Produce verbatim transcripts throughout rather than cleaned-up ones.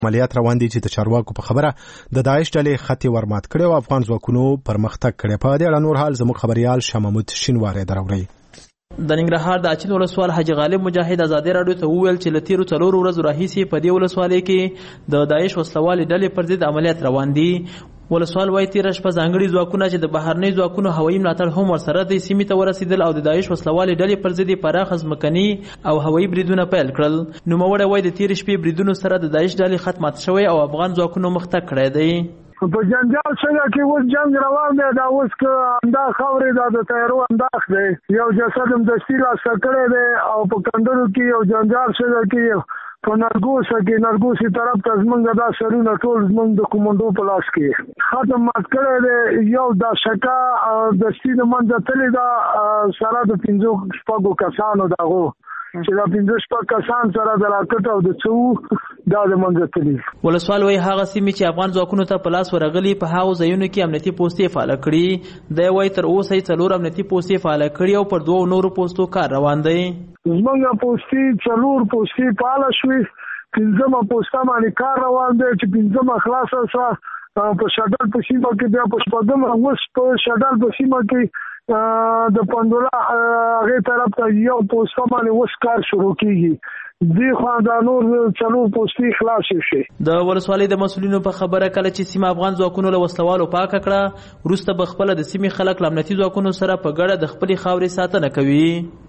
عملیات روان دي چې د چارواکو په خبره د داعش ډلې خطي ورمات کړي او افغان ځواکونو پرمختګ کړي. په دې اړه نور حال زموږ خبريال شاه محمود شینواری دراوړي. د ننګرهار د اچین ولسوال حاجی غالب مجاهد ازادي راډیو ته وویل چې له تیرو څلورو ورځو راهیسې په دې ولسوالۍ کې د داعش وسلوالې ډلې پر ضد عملیات روان دي. ولسوال وايي تیره شپه ځانګړي ځواکونه چې د بهرني ځواکونو هوایي ملاتړ هم ورسره د سیمې ته ورسېدل او د داعش وسلوالې ډلې پر ضد پراخ ځمکني او هوایي بریدونه پیل کړل. نوموړی وايي د تیرې شپې بریدونو سره د داعش ډلې ختمات شوی او افغان ځواکونو مختګ کړی دی. په جنجال څنګه کې اوس جنگ روان دی، دا اوس که اندا خاورې دا د تیارو انداخ دی، یو جسد هم دستي راسته کړی دی او په کندرو کې یو جنجال څنګه کې په نرګوسه کې نرګوسي طرف ته زمونږ دا سرونه ټول زمونږ د کومندو په لاس کې ختم مات کړی دی. یو دا شکا دستي د منځه تللی دا سره د پنځو شپږو کسانو دغو چې دا پنځه شپږ کسان سره د راکټ او د څو دا د منځه تللی. ولسوال وايي هغه سیمې چې افغان ځواکونو ته په لاس ورغلي په هغو ځایونو کې امنیتي پوستې فعاله کړي. دی وايي تر اوسه یې څلور امنیتي پوستې فعاله کړي او پر دوو نورو پوستو کار روان دی. زمونږ پوستې څلور پوستې فعاله شوې، پنځمه پوسته باندې کار روان دی چې پنځمه خلاصه سه په شډل په سیمه کې، بیا په شپږمه اوس په شډل په سیمه کې د پندولا هغې طرف ته یو پوسته باندې اوس کار شروع کېږي. دی خوا دا نور څلور پوستې خلاصې شي. د ولسوالۍ د مسؤلینو په خبره کله چې سیمه افغان ځواکونو له وسلوالو پاکه کړه، وروسته به خپله د سیمې خلک له امنیتي ځواکونو سره په ګډه د خپلې خاورې ساتنه کوي.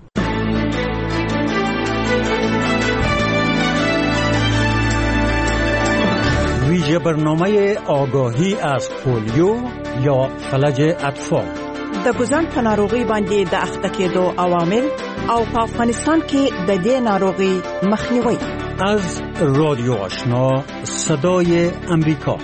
ویژه برنامه آگاهی از پولیو یا فلج اطفال د ګوزن په ناروغي باندې د اخته کېدو عوامل او په افغانستان کې د دې ناروغي مخنیوي. از رادیو آشنا صدای امریکا.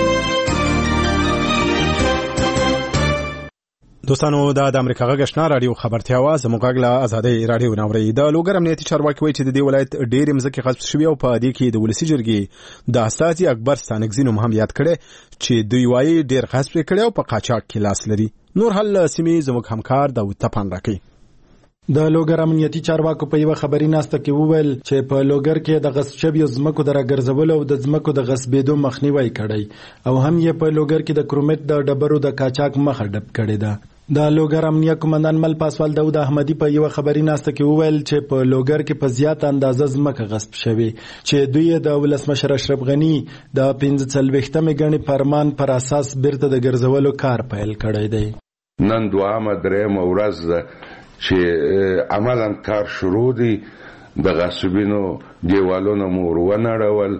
دوستانو دا د امریکا غږ آشنا رادیو خبرتیا وا زموږ غږ له ازادي رادیو ناوړي. د لوګر امنیتي چارواکي وایي چې د دې ولایت ډېرې مځکې غصب شوي او په دې کې د ولسي جرګې د استازي اکبر ستانکزي نوم هم یاد کړی چې دوی وایي ډېر غصب کړي او په قاچاق کې لاس لري. نور حل سیمې زموږ همکار داود تپان راکوي. د لوګر امنیتي چارواکو په یوه خبري ناسته کې وویل چې په لوګر کې د غصب شویو ځمکو د راګرځولو او د ځمکو د غصبېدو مخنیوی کړی او هم یې په لوګر کې د کرومټ د ډبرو د قاچاق مخه ډب کړې ده. د لوګر امنیه کمانډان مل پاسوال داود احمدي په یوه خبري ناسته کې وویل چې په لوګر کې په زیات اندازه ځمکه غصب شوې چې دوی د ولسمشر اشرف غني د پنځه څلوېښتمې ګڼې فرمان پر اساس بیرته د ګرځولو کار پیل کړی دی. نن دوامه درېیمه ورځ ده چې عملا کار شروع دی. د غصبینو دیوالونه مو ور ونړول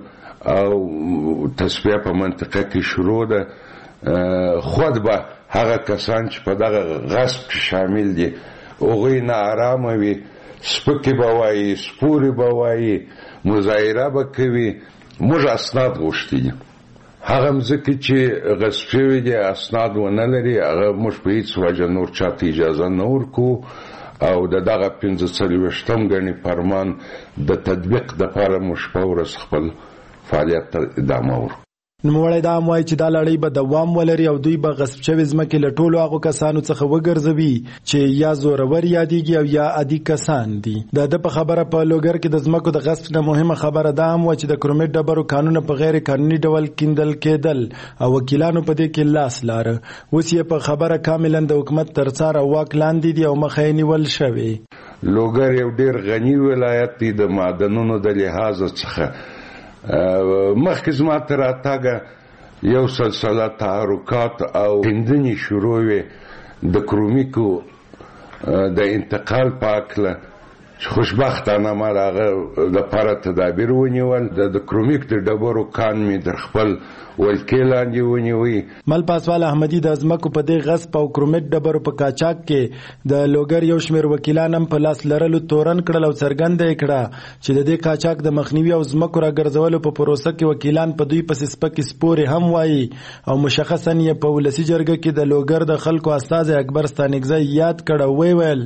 او تصفیه په منطقه کې شروع ده. خود به هغه کسان چې په دغه غصب کې شامل دي هغوی نه ارامه وي، سپکې به وایي، سپورې به وایي، مظاهره به کوي. موږ اسناد غوښتي دي. هغه مځکې چې غصب شوي دي اسناد ونه لري، هغه موږ په هېڅ وجه نور چاته اجازه نه ورکوو او د دغه پنځه څلوېښتم ګڼې فرمان د تطبیق دپاره موږ په ورځ خپل فعالیت ته ادامه ورکوو. نوموړی دا هم وایي چې دا لړۍ به دوام ولري او دوی به غصب شوي ځمکې له ټولو هغو کسانو څخه وګرځوي چې یا زورور یادېږي او یا عادي کسان دي. د ده په خبره په لوګر کې د ځمکو د غصب نه مهمه خبره دا هم وه چې د کرومټ ډبرو کانونه په غیر قانوني ډول کیندل کېدل او وکیلانو په دې کې لاس لاره. اوس یې په خبره کاملا د حکومت تر څار او واک لاندې دي او مخه یې نیول شوې. لوګر یو ډېر غني ولایت دی د معدنونو د لحاظه څخه. مخکې زما تر راتګه یو سلسله تحرکات او هندنې شروع وې د کرومیکو د انتقال په هکله چې خوشبختانه ما د هغه لپاره تدابیر ونیول. د کرومیک د ډبرو کان مې در خپل ولکې لاندې ونیوي. مل پاسوال احمدي د ځمکو په دې غصب او کرومټ ډبرو په قاچاق کې د لوګر یو شمېر وکیلان هم په لاس لرلو تورن کړل او څرګنده یې کړه چې د دې قاچاق د مخنیوي او ځمکو راګرځولو په پروسه کې وکیلان په دوی پسې سپکې سپورې هم وایي او مشخصا یې په ولسي جرګه کې د لوګر د خلکو استازی اکبر ستانکزی یاد کړه. وی ویل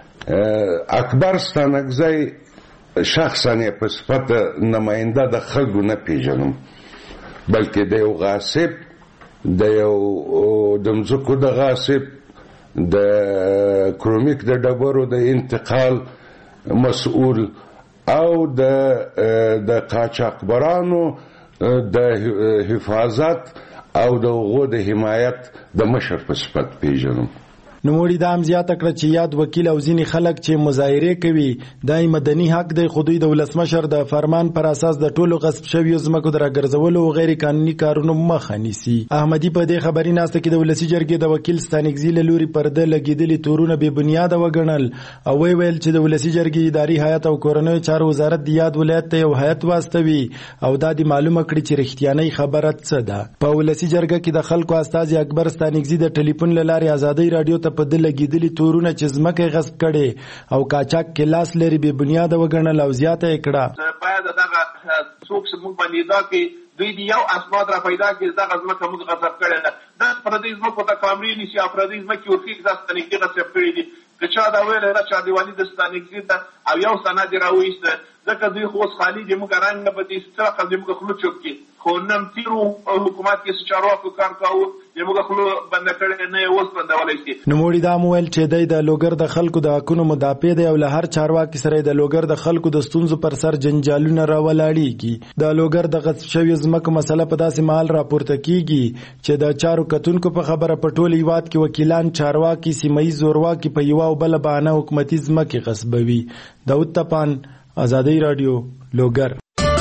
اکبر ستانکزی شخصا یې په صفت نماینده د خلکو نه پیژنم، بلکې د یو غاصب، د یو د مځکو د غاصب، د کرومیک د ډبرو د انتقال مسؤول او د د قاچاقبرانو د حفاظت او د هغو د حمایت د مشر په صفت پیژنم. نوموړي دا هم زیاته کړه چې یاد وکیل او ځینې خلک چې مظاهرې کوي دای مدني حق دی، خو دوی د ولسمشر د فرمان پر اساس د ټولو غصب شویو ځمکو د راګرځولو او غیر قانوني کارونو مخه نیسي. احمدي په دې خبري ناسته کې د ولسي جرګې د وکیل ستانکزي له لوري پرده لګېدلي تورونه بې بنیاده وګڼل او وی ویل چې د ولسي جرګې اداري هیئت او کورنیو چارو وزارت د یاد ولایت ته یو هیئت واستوي او دا د معلومه کړي چې رښتیانۍ خبره څه ده. په ولسي جرګه کې د خلکو استازي اکبر ستانکزي د ټلیفون له لارې ازادۍ رادیو ته په دل لګېدلي تورونه چې ځمکه غصب کړي او قاچاق کې لاس لري بې بنیاده وګڼل او زیاته یې کړه. باید دغه څوک چې موږ باندې دا کې دوی د یو اسناد را پیدا کړي دغه ځمکه موږ غصب کړې ده. دا پردي ځمکو ته کامرې نیسي او پردي ځمکې ورخي دا ستانکزي غصب کړي دي. که چا دا ویل دا چا دیوالي د ستانکزي ده او یو سند یې راوایسته ځکه دوی خو اوس خالي دي موږ رنګ نه بدي څه قضیې موږ خلو چوک کې خو نم تیرو حکومت کې چارواکو کار کاوه چې موږ خلو بند کړي نه اوس بندولای شي. نوموړي دا مویل چې د لوګر د خلکو د حقونو مدافع دی او له هر چارواکي سره د لوګر د خلکو د ستونزو پر سر جنجالونه راولاړيږي. د لوګر د غصب شویو ځمکو مسله په داسې مهال راپورته کیږي چې د چارو کتونکو په خبره په ټول هیواد کې وکیلان چارواکي سیمایي زورواکي په یو او بل بهانه حکومتي ځمکې غصبوي. داود تپان، آزادی رادیو، لوګر.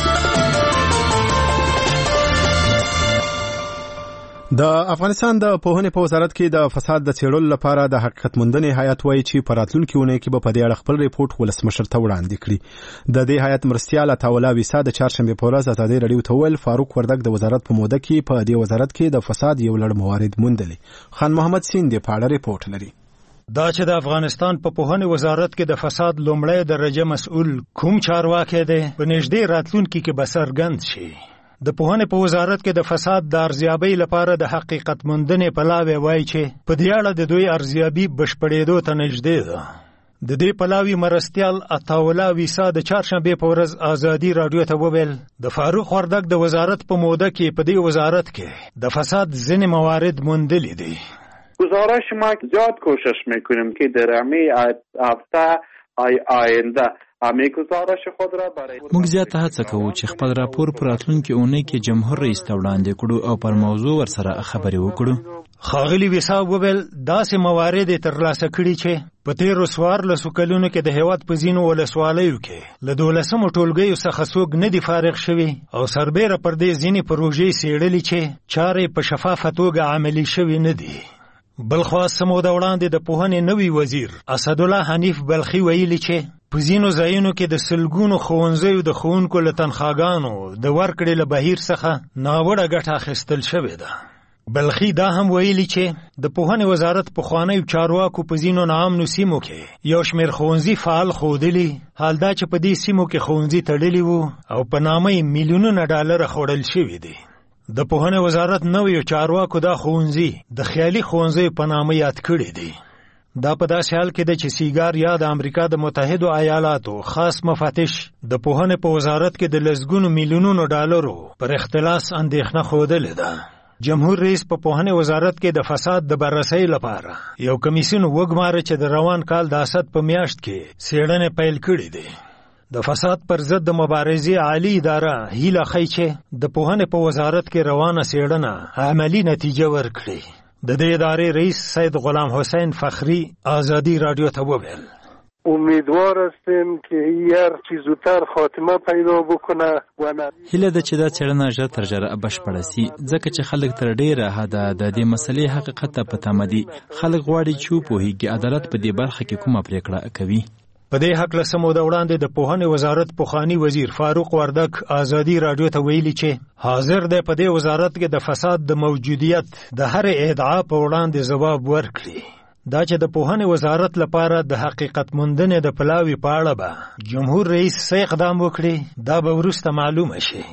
د افغانستان د پوهنې په وزارت کې د فساد د څېړلو لپاره د حقیقت موندنې هیئت وایي چې په راتلونکي اونۍ کې به په دې اړه خپل ریپورټ ولسمشر ته وړاندې کړي. د دې هیئت مرستیال عطاالله ویسا د چهارشنبې په ورځ ازادي رادیو ته وویل فاروق وردګ د وزارت په موده کې په دې وزارت کې د فساد یو لړ موارد موندلي. خان محمد سین دې په اړه ریپورټ لري. دا چې د افغانستان په پوهنې وزارت کې د فساد لومړی درجه مسؤل کوم چارواکی دی په نږدې راتلونکي کې به څرګند شي. د پوهنې په وزارت کې د فساد د ارزیابۍ لپاره د حقیقت موندنې پلاوی وایي چې په دې اړه د دوی ارزیابي بشپړېدو ته نږدې ده. د دې پلاوي مرستیال عطاالله ویسا د چهارشنبې په ورځ آزادي رادیو ته وویل د فاروق وردګ د وزارت په موده کې په دې وزارت کې د فساد ځینې موارد موندلي دي. گزارش ما زیاد کوشش میکنیم که در همه هفته آی آینده همه گزارش خود را برای موږ زیاته هڅه کوو چې خپل راپور پر راتلونکي اونۍ کې جمهور رئیس ته وړاندې کړو او پر موضوع ورسره خبرې وکړو. ښاغلي ویسا وویل داسې موارد یې ترلاسه کړي چې په تېرو څوارلسو کلونو کې د هېواد په ځینو ولسوالیو کې له دولسمو ټولګیو څخه څوک نه دي فارغ شوي او سربیره پر دې ځینې پروژې څېړلي چې چارې په شفافه توګه عملي شوي نه دي. بلخوا سموده وړاندې د پوهنې نوی وزیر اسدالله حنیف بلخي ویلي چې په ځینو ځایونو کې د سلګونو ښوونځیو د ښوونکو له تنخواګانو د ورکړې له بهیر څخه ناوړه ګټه اخیستل شوې ده. بلخي دا هم ویلي چې د پوهنې وزارت پخوانیو چارواکو په ځینو ناامنو سیمو کې یو شمېر ښوونځي فعال ښودلي، حال دا چې په دې سیمو کې ښوونځي تړلي وو او په نامه یې میلیونونه ډالره خوړل شوي دي. د پوهنې وزارت نویو چارواکو دا ښوونځي د خیالي ښوونځیو په نامه یاد کړي دي. دا په داسې حال کې ده چې سیګار یا د امریکا د متحدو ایالاتو خاص مفتش د پوهنې په وزارت کې د لسګونو میلیونونو ډالرو پر اختلاس اندېښنه ښودلې ده. جمهور رئیس په پوهنې وزارت کې د فساد د بررسۍ لپاره یو کمیسیون وګماره چې د روان کال د اسد په میاشت کې څېړنې پیل کړې دي. د فساد پر ضد د مبارزې عالی اداره هیله ښیي چې د پوهنې په وزارت کې روانه څېړنه عملي نتیجه ورکړي. د دې ادارې رئیس سید غلام حسین فخری آزادی رادیو ته وویل امیدوار هستیم که هر چی زودتر خاتمه پیدا بکنه و هیله ده چې دا څېړنه ژر تر ژره بشپړه سي ځکه چې خلک تر ډیره حده د دې مسلې حقیقت ته په تمه دي. خلک غواړي چې وپوهیږي عدالت په دې برخه کې کومه پریکړه کوي. په دې هکله سموده وړاندې د پوهنې وزارت پخوانی وزیر فاروق وردګ آزادي رادیو ته ویلي چې حاضر دی په دې وزارت کې د فساد د موجودیت د هر ادعا په وړاندې ځواب ورکړي. دا چې د پوهنې وزارت لپاره د حقیقت موندنې د پلاوي په اړه به جمهور رئیس څه اقدام وکړي دا به وروسته معلومه شي.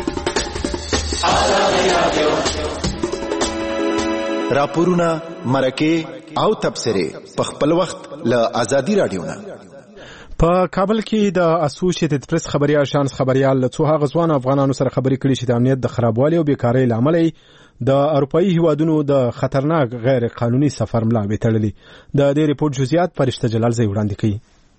راپورونه، مرکې او تبصرې په خپل وخت له آزادي رادیو نه. په کابل کې د اسوسییټډ پریس خبري اژانس خبريال له څو هغه ځوان افغانانو سره خبرې کړې چې د امنیت د خرابوالي او بیکارۍ لامل د اروپאי هیوادونو د خطرناک غیر قانوني سفر ملا وتړلي. د دې ریپورت جزئیات فرشته جلال زې وړاندې کړي.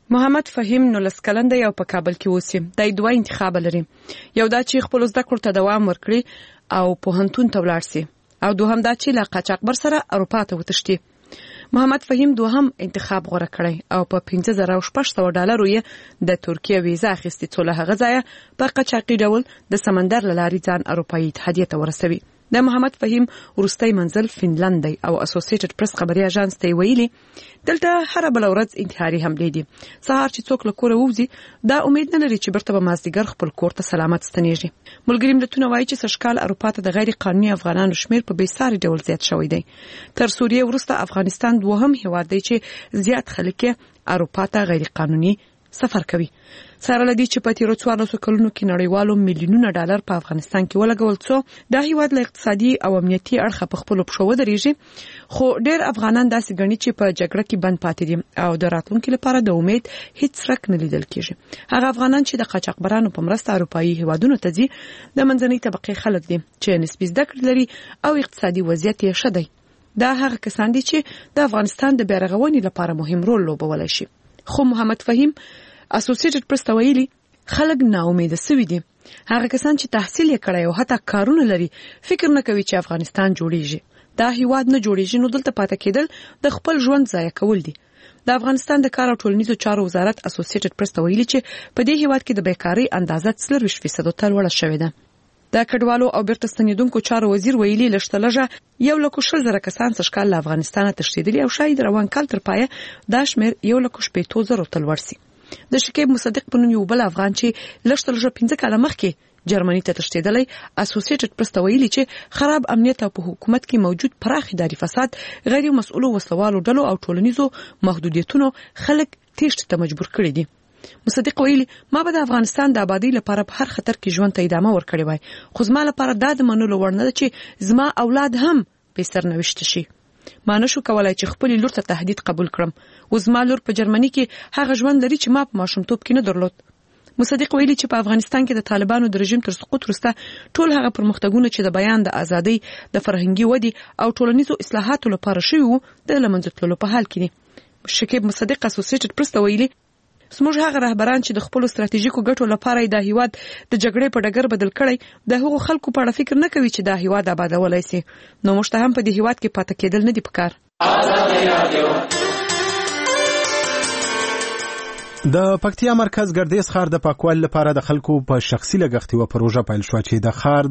محمد فهیم نو لسکلند یو په کابل کې اوسي. د دوه انتخاب لري. یو دا چې خپل زده کړو ته دوام ورکړي او پوهنتون ته ولاړ شي، او دوهم دا چې له قاچاقبر سره اروپا ته وتښتي. محمد فهیم دوهم انتخاب غوړه کړی او په پنځه زره او شپږ سوه ډالرو یې د ترکیه ویزه اخیستې، څو له هغه ځایه په قاچاقي ډول د سمندر له لارې ځان اروپایي اتحادیې ته ورسوي. د محمد فهیم وروستی منزل فنلند دی او اسوسییټډ پریس خبري اژانس ته ویلي دلته هر بل ورځ انتحاري حملې دي. سهار چې څوک له کوره ووځي دا امید نه لري چې برته به مازدیګر خپل کور ته سلامت ستنیږي. ملګري ملتونه وایي چې سږکال اروپا ته د غیر قانوني افغانانو شمیر په بېساري ډول زیات شوی دی. تر سوریې وروسته افغانستان دوهم هیواد دی چې زیات خلک اروپا ته غیر قانوني سفر کوي. سره لدی چې په تیرو څوارلسو کلونو کې نړیوالو میلیونونه ډالر په افغانستان کې ولګول، څو دا هیواد له اقتصادي او امنیتي اړخه په خپلو پښو ودرېږي. خو ډېر افغانان داسې ګڼي چې په جګړه کې بند پاتې دي او د راتلونکي لپاره د امید هیڅ څرک نه لیدل کېږي. هغه افغانان چې د قاچاقبرانو په مرسته اروپایي هیوادونو ته ځي د منځنۍ طبقې خلک دي چې نسبي زده کړې لري او اقتصادي وضعیت یې ښه دی. دا هغه کسان دي چې د افغانستان د بیارغونې لپاره مهم رول لوبولی شي. خو محمد فهیم اسوسییټډ پریس ته ویلي خلک ناامیده سوي دي. هغه کسان چې تحصیل یې کړی او حتی کارونه لري فکر نه کوي چې افغانستان جوړیږي. دا هیواد نه جوړیږي، نو دلته پاتې کېدل د خپل ژوند ضایع کول دي. د افغانستان د کار او ټولنیزو چارو وزارت اسوسییټډ پریس ته ویلي چې په دې هیواد کې د بیکارۍ اندازه څلوېښت فیصدو ته لوړه شوې ده. د کډوالو او بیرته ستنېدونکو چارو وزیر ویلي لږ لږه یو لکه شل زره کسان سږکال له افغانستانه تښتېدلي او شاید روان کال تر پایه دا شمېر یو لکه شپېتو زرو ته لوړ سي. د شکیب مصدق په نوم یو بل افغان چې لږ تر لږه پنځه کاله مخکې جرمني ته تښتېدلی اسوسییټډ پریس ته ویلي چې خراب امنیت او په حکومت کې موجود پراخ اداري فساد، غیر مسؤلو وسلوالو ډلو او ټولنیزو محدودیتونو خلک تېښتې ته مجبور کړي دي. مصدق ویلي ما به د افغانستان د آبادۍ لپاره په هر خطر کې ژوند ته ادامه ورکړې وای، خو زما لپاره دا د منلو وړ نه ده چې زما اولاد هم بې سرنوشته شي. ما نشو کولای چې خپل لور ته تهدید قبول کړم. و زما لور په جرمني کې هغه ژوند لري چې ما په ماشومتوب کې نه درلود. مصدق ویلي چې په افغانستان کې د طالبانو د رژیم تر سقوط وروسته ټول هغه پرمختګونه چې د بیان د ازادۍ، د فرهنګي ودې او ټولنیزو اصلاحاتو لپاره شوي وو د له منځه تللو په حال کې دي. شکیب مصدق اسوسییټډ پریس ته ویلي زموږ هغه رهبران چې د خپلو ستراتیژیکو ګټو لپاره د هیواد د جګړې په ډګر بدل کړی د هغو خلکو په اړه فکر نه کوي چې دا هیواد آبادولی سي، نو موږ ته هم په دې هیواد کې پاتې کېدل نه دي پکار. د پکتیا مرکز ګردیز ښار د پاکوالي لپاره د خلکو په شخصي لګښت یوه پروژه پیل شوه چې د ښار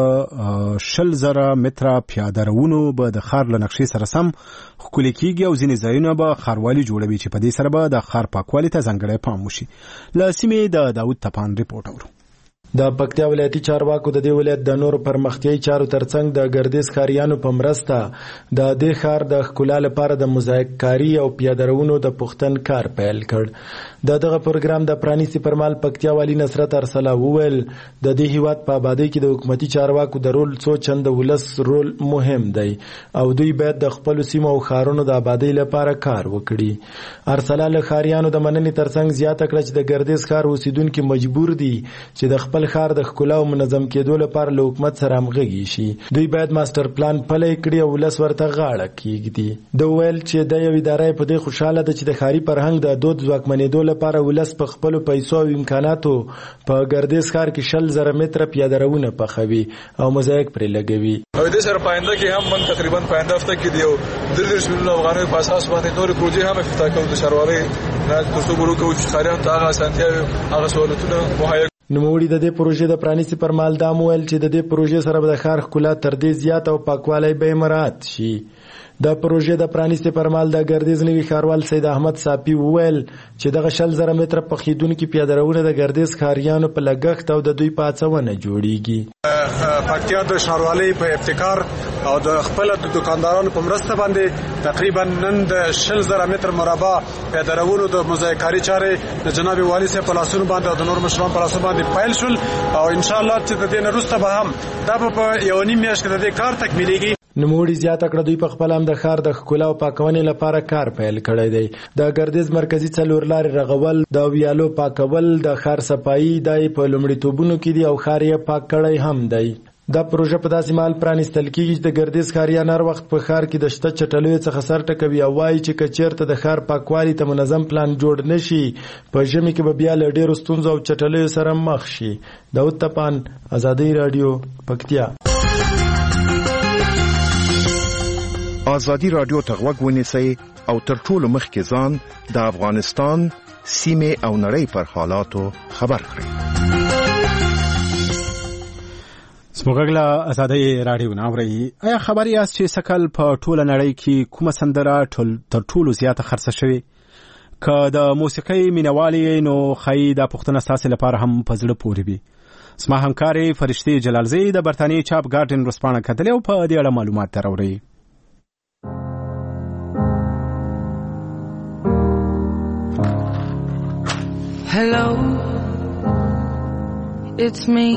د شل زره متره پیاده روونو به د ښار له نقشې سره سم ښکلي کېږي او ځینې ځایونه به ښاروالي جوړوي چې په دې سره به د ښار پاکوالي ته ځانګړی پام وشي. له سیمې د داود تپان ریپورټ اورو. د پکتیا ولایتي چارواکو د دې ولایت د نورو پرمختیایي چارو ترڅنګ د ګردیز ښاریانو په مرسته د دې ښار د ښکلا لپاره د موزاییک کاري او پیاده روونو د پوښتن کار پیل کړ. د دغه پروګرام د پرانیستي پر مهال پکتیا والي نصرت ارسلا وویل د دې هیواد په آبادۍ کې د حکومتي چارواکو د رول څو چنده ولس رول مهم دی او دوی باید د خپلو سیمو او ښارونو د آبادۍ لپاره کار وکړي. ارسلا له ښاریانو د مننې ترڅنګ زیاته کړه چې د ګردیز ښار اوسیدونکي مجبور دي چې د خپل ښار د ښکلا او منظم کېدو لپاره له حکومت سره همغږي شي. دوی باید ماستر پلان پلی کړي او ولس ورته غاړه کېږدي. د ویل چې د یو ادارې په دې خوشاله ده چې د ښاري فرهنګ د دود ځواکمنېدو لپاره ولس په خپلو پیسو او امکاناتو په ګردیز ښار کې شل زره متره پیاده روونه پخوي او موزاییک پرې لګوي. او دې سره پاینده کې هم من تقریبا پاینده هفته کې دیو دېرش میلیونه افغانۍ په اساس باندې نور پروژې هم افتتاح کوو د ښاروالۍ نه ترڅو ګورو کوو چې ښاریانو ته هغه اسانتیاوې هغه سهولتونه مهیا. نوموړي د دې پروژې د پرانیستي پر مهال دا وویل چې د دې پروژې سره به د ښار ښکلا تر دې زیات او پاکوالی به یې مراعات شي. د پروژې د پرانیستي پر مهال د ګردیز نوي ښاروال سید احمد صافي وویل چې دغه شل زره متره پخېدونکي پیاده روونه د ګردیز ښاریانو په لګښت او د دوی په هڅونه جوړیږي. پکتیا د ښاروالۍ په ابتکار او د خپل د دکاندارانو په مرسته باندې تقریبا نن د شل زره متر مربع پیاده روونو د موزاییک کاري چارې د جناب والي صاحب په لاسونو باندې او د نور مشرانو په لاسونو باندې پیل شول او ان شاء الله چې د دې نه وروسته به هم دا په یو نیم میاشت کې د دې کار تکمیلېږي. نوموړي زیاته کړه دوی په خپل هم د ښار د ښکلا او پاکونې لپاره کار پیل کړی دی. د ګردیز مرکزي څلور لارې رغول، د ویالو پاکول، د ښار صفایي د په لومړیتوبونو کې دي او ښار یې پاک کړی هم دی. دا پروژه په داسې مهال پرانیستل کیږي چې د ګردیز ښاریان هر وخت په ښار کې د شته چټلیو څخه سر ټکوي او وایي چې که چېرته د ښار پاکوالي ته منظم پلان جوړ نه شي په ژمي کې به بیا له ډېرو ستونزو او چټلیو سره مخ شي. داود تپان، ازادي راډیو، پکتیا. ازادي راډیو ته غوږ ونیسئ او تر ټولو مخکې ځان د افغانستان سیمې او نړۍ پر حالاتو خبر کړئ. سموږه ازادي راډیو ناوړي. آیا خبر یاست چې سکل په ټوله نړۍ کې کومه سندره تر ټولو زیاته خرڅه شوې؟ که د موسیقۍ مینوالي نو خی دا پښتنه ستاسو لپاره هم په زړه پورې وي. سما همکاري فرشتي جلالزی د برتانیې چاپ ګارډین ورسپانه کتلې او په دې اړه معلومات راوړي. Hello, it's me.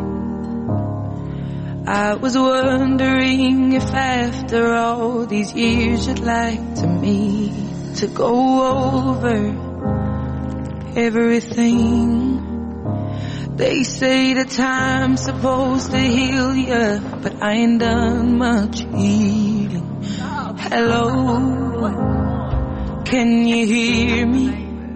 I was wondering if after all these years you'd like to me to go over everything. They say the time's supposed to heal ya, but I ain't done much healing. Hello, can you hear me?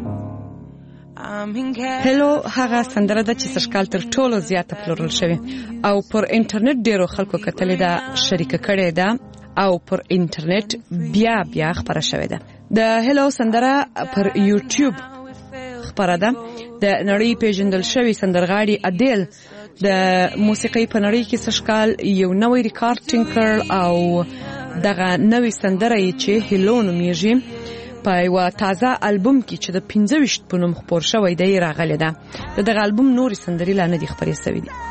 هلو هغه سندره ده چې سشکال تر ټولو زیاته پلورل شوی او پر انټرنیټ ډیرو خلکو کتلې ده، شریکه کړې ده او پر انټرنیټ بیا بیا خبره شوې ده. د هلو سندره پر یوټیوب خبره ده. د نړۍ پیژندل شوی سندرغاړي اډیل د موسیقۍ په نړۍ کې سشکال یو نوې ریکارډ ټینګ کړ او دغه نوې سندره یې چې هلو نومیږي په یو تازه البوم کې چې د پنځه ویشت په نوم خپور شوی دی راغلی ده. د دغه البوم نورې سندرې لا نه دي خپرې شوې دي.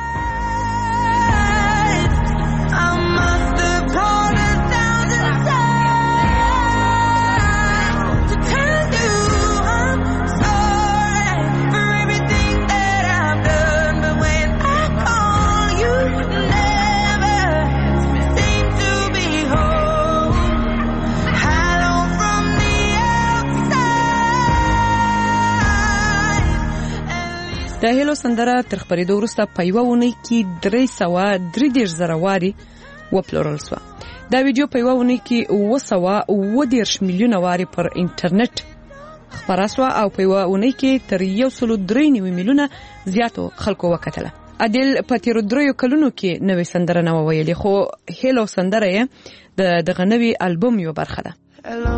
د هلو سندره تر خبرېدو وروسته په یوه اونۍ کې درې سوه درې دېرش زره وارې وپلورل شوه. دا ویډیو په یوه اونۍ کې اوه سوه اوه دېرش میلیونه وارې پر انټرنیټ خپره شوه او په یوه اونۍ کې تر یو سلو درې نوي میلیونه زیاتو خلکو وکتله. اډیل په تیرو دریو کلونو کې نوې سندره نه وه ویلې، خو هلو سندره یې د دغه نوي البوم یوه برخه ده. Hello,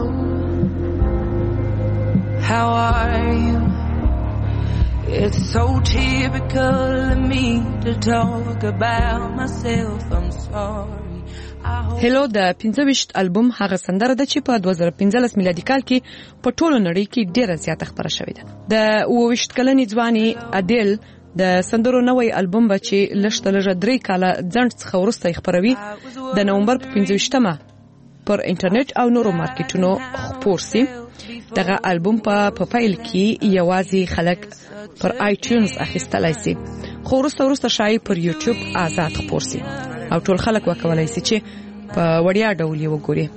how are you? It's so typical of me to talk about myself. I'm sorry. هلو د پنځه ویشت البوم هغه سندره ده چې په دوه زره پنځلس میلادي کال کې په ټولو نړۍ کې ډیره زیاته خپره شوې ده. د اووه ویشت کلنې ځوانې اډیل د سندرو نوی البوم به چې لږ تر لږه درې کاله ځنډ څخه وروسته یې خپروي د نومبر په پنځه ویشتمه پر انټرنیټ او نورو مارکیټونو خپور سي. دغه البوم په پیل کې یوازې خلک پر آیټیونز اخیستلای سي، خو وروسته وروسته شایي پر یوټیوب آزاد خپور سي او ټول خلک وکولای سي چې په وړیا ډول یې وګوري.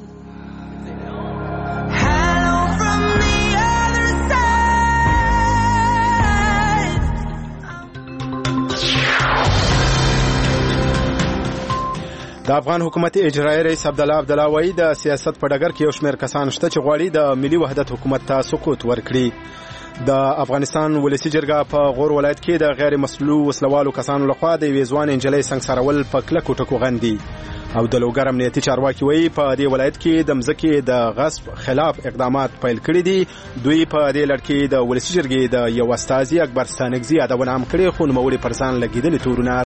د افغان حکومت اجرایي رئیس عبدالله عبدالله وایي د سیاست په ډګر کې یو شمېر کسان شته چې غواړي د ملي وحدت حکومت ته سقوط ورکړي. د افغانستان ولسی جرګه په غور ولایت کې د غیر مسلو وسلوالو کسانو لخوا د یوې ځوانې نجلۍ سنګسارول په کلکو ټکو غندي او د لوګر امنیتي چارواکي وایي په دې ولایت کې د مځکې د غصب خلاف اقدامات پیل کړي دي. دوی په دې لړ کې د ولسی جرګې د یو استازي اکبر ستانکزي یادونه هم کړې، خو نوموړي پر ځان لګېدلي تورونه